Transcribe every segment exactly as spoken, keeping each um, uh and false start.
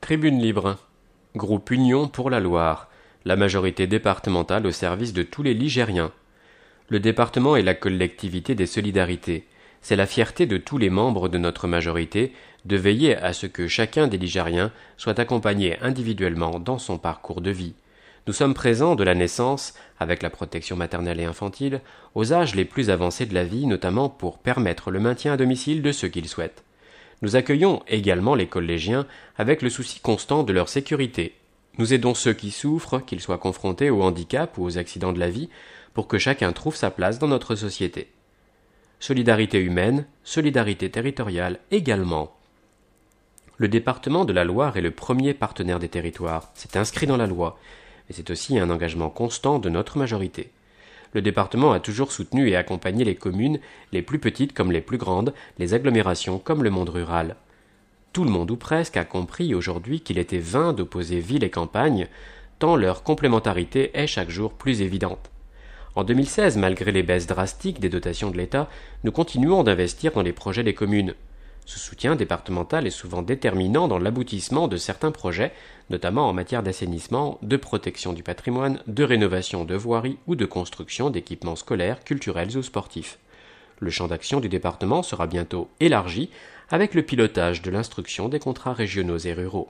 Tribune libre. Groupe Union pour la Loire. La majorité départementale au service de tous les Ligériens. Le département est la collectivité des solidarités. C'est la fierté de tous les membres de notre majorité de veiller à ce que chacun des Ligériens soit accompagné individuellement dans son parcours de vie. Nous sommes présents de la naissance, avec la protection maternelle et infantile, aux âges les plus avancés de la vie, notamment pour permettre le maintien à domicile de ceux qu'ils souhaitent. Nous accueillons également les collégiens avec le souci constant de leur sécurité. Nous aidons ceux qui souffrent, qu'ils soient confrontés au handicap ou aux accidents de la vie, pour que chacun trouve sa place dans notre société. Solidarité humaine, solidarité territoriale également. Le département de la Loire est le premier partenaire des territoires. C'est inscrit dans la loi, et c'est aussi un engagement constant de notre majorité. Le département a toujours soutenu et accompagné les communes, les plus petites comme les plus grandes, les agglomérations comme le monde rural. Tout le monde ou presque a compris aujourd'hui qu'il était vain d'opposer ville et campagne, tant leur complémentarité est chaque jour plus évidente. En deux mille seize, malgré les baisses drastiques des dotations de l'État, nous continuons d'investir dans les projets des communes. Ce soutien départemental est souvent déterminant dans l'aboutissement de certains projets, notamment en matière d'assainissement, de protection du patrimoine, de rénovation de voiries ou de construction d'équipements scolaires, culturels ou sportifs. Le champ d'action du département sera bientôt élargi avec le pilotage de l'instruction des contrats régionaux et ruraux.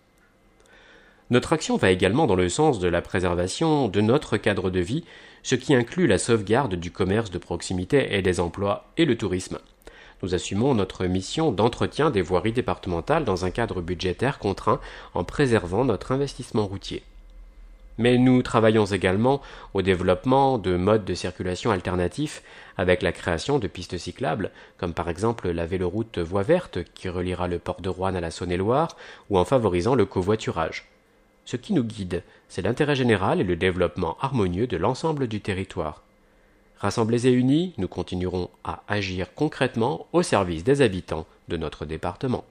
Notre action va également dans le sens de la préservation de notre cadre de vie, ce qui inclut la sauvegarde du commerce de proximité et des emplois et le tourisme. Nous assumons notre mission d'entretien des voiries départementales dans un cadre budgétaire contraint en préservant notre investissement routier. Mais nous travaillons également au développement de modes de circulation alternatifs avec la création de pistes cyclables, comme par exemple la véloroute Voie Verte qui reliera le port de Roanne à la Saône-et-Loire, ou en favorisant le covoiturage. Ce qui nous guide, c'est l'intérêt général et le développement harmonieux de l'ensemble du territoire. Rassemblés et unis, nous continuerons à agir concrètement au service des habitants de notre département.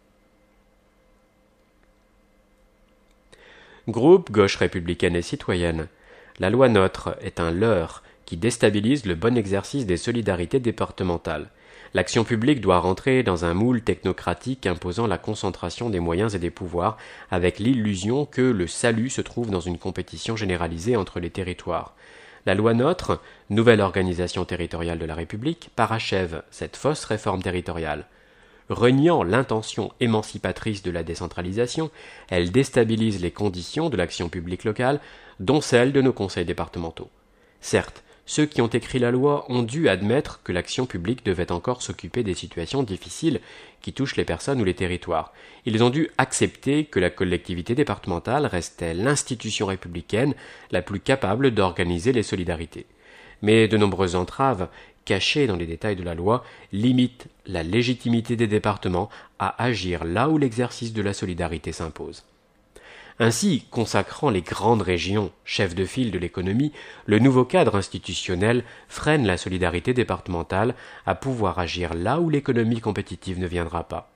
Groupe Gauche républicaine et citoyenne. La loi NOTRe est un leurre qui déstabilise le bon exercice des solidarités départementales. L'action publique doit rentrer dans un moule technocratique imposant la concentration des moyens et des pouvoirs avec l'illusion que le salut se trouve dans une compétition généralisée entre les territoires. La loi NOTRe, nouvelle organisation territoriale de la République, parachève cette fausse réforme territoriale. Reniant l'intention émancipatrice de la décentralisation, elle déstabilise les conditions de l'action publique locale, dont celle de nos conseils départementaux. Certes, ceux qui ont écrit la loi ont dû admettre que l'action publique devait encore s'occuper des situations difficiles qui touchent les personnes ou les territoires. Ils ont dû accepter que la collectivité départementale restait l'institution républicaine la plus capable d'organiser les solidarités. Mais de nombreuses entraves, cachées dans les détails de la loi, limitent la légitimité des départements à agir là où l'exercice de la solidarité s'impose. Ainsi, consacrant les grandes régions, chefs de file de l'économie, le nouveau cadre institutionnel freine la solidarité départementale à pouvoir agir là où l'économie compétitive ne viendra pas.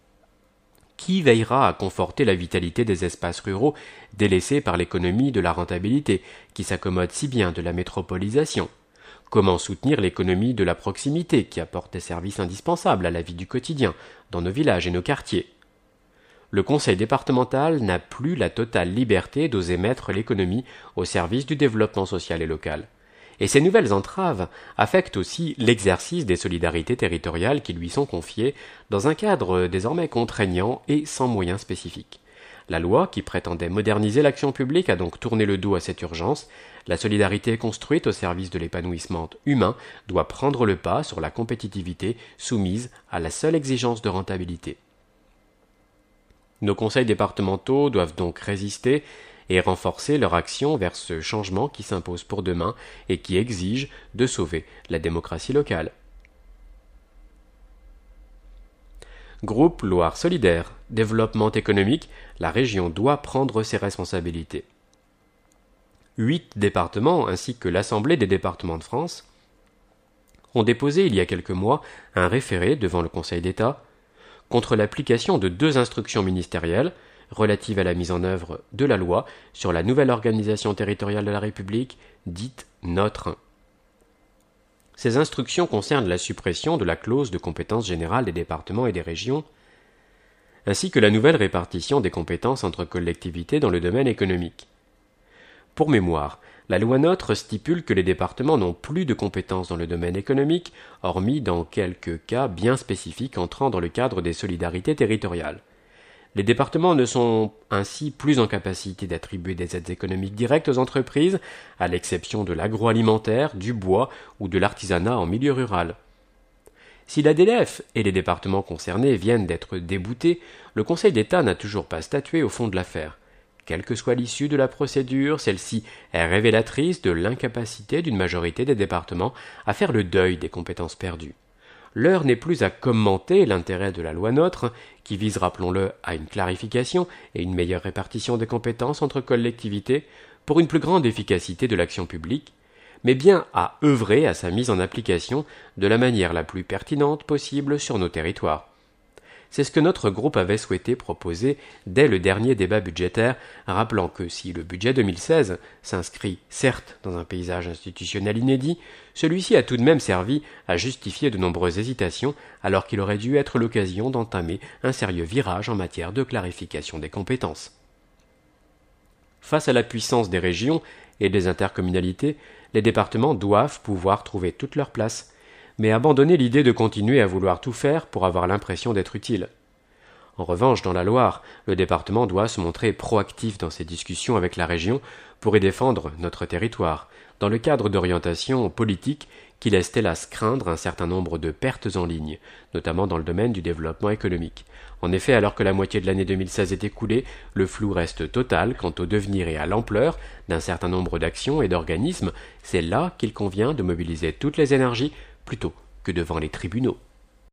Qui veillera à conforter la vitalité des espaces ruraux délaissés par l'économie de la rentabilité, qui s'accommode si bien de la métropolisation ? Comment soutenir l'économie de la proximité, qui apporte des services indispensables à la vie du quotidien, dans nos villages et nos quartiers ? Le conseil départemental n'a plus la totale liberté d'oser mettre l'économie au service du développement social et local. Et ces nouvelles entraves affectent aussi l'exercice des solidarités territoriales qui lui sont confiées dans un cadre désormais contraignant et sans moyens spécifiques. La loi, qui prétendait moderniser l'action publique, a donc tourné le dos à cette urgence. La solidarité construite au service de l'épanouissement humain doit prendre le pas sur la compétitivité soumise à la seule exigence de rentabilité. Nos conseils départementaux doivent donc résister et renforcer leur action vers ce changement qui s'impose pour demain et qui exige de sauver la démocratie locale. Groupe Loire Solidaire, développement économique, la région doit prendre ses responsabilités. Huit départements ainsi que l'Assemblée des départements de France ont déposé il y a quelques mois un référé devant le Conseil d'État contre l'application de deux instructions ministérielles relatives à la mise en œuvre de la loi sur la nouvelle organisation territoriale de la République, dite NOTRe. Ces instructions concernent la suppression de la clause de compétence générale des départements et des régions, ainsi que la nouvelle répartition des compétences entre collectivités dans le domaine économique. Pour mémoire, la loi NOTRe stipule que les départements n'ont plus de compétences dans le domaine économique, hormis dans quelques cas bien spécifiques entrant dans le cadre des solidarités territoriales. Les départements ne sont ainsi plus en capacité d'attribuer des aides économiques directes aux entreprises, à l'exception de l'agroalimentaire, du bois ou de l'artisanat en milieu rural. Si l'A D L F et les départements concernés viennent d'être déboutés, le Conseil d'État n'a toujours pas statué au fond de l'affaire. Quelle que soit l'issue de la procédure, celle-ci est révélatrice de l'incapacité d'une majorité des départements à faire le deuil des compétences perdues. L'heure n'est plus à commenter l'intérêt de la loi NOTRe, qui vise, rappelons-le, à une clarification et une meilleure répartition des compétences entre collectivités pour une plus grande efficacité de l'action publique, mais bien à œuvrer à sa mise en application de la manière la plus pertinente possible sur nos territoires. C'est ce que notre groupe avait souhaité proposer dès le dernier débat budgétaire, rappelant que si le budget deux mille seize s'inscrit certes dans un paysage institutionnel inédit, celui-ci a tout de même servi à justifier de nombreuses hésitations, alors qu'il aurait dû être l'occasion d'entamer un sérieux virage en matière de clarification des compétences. Face à la puissance des régions et des intercommunalités, les départements doivent pouvoir trouver toute leur place, mais abandonner l'idée de continuer à vouloir tout faire pour avoir l'impression d'être utile. En revanche, dans la Loire, le département doit se montrer proactif dans ses discussions avec la région pour y défendre notre territoire, dans le cadre d'orientations politiques qui laissent hélas craindre un certain nombre de pertes en ligne, notamment dans le domaine du développement économique. En effet, alors que la moitié de l'année deux mille seize est écoulée, le flou reste total quant au devenir et à l'ampleur d'un certain nombre d'actions et d'organismes. C'est là qu'il convient de mobiliser toutes les énergies plutôt que devant les tribunaux.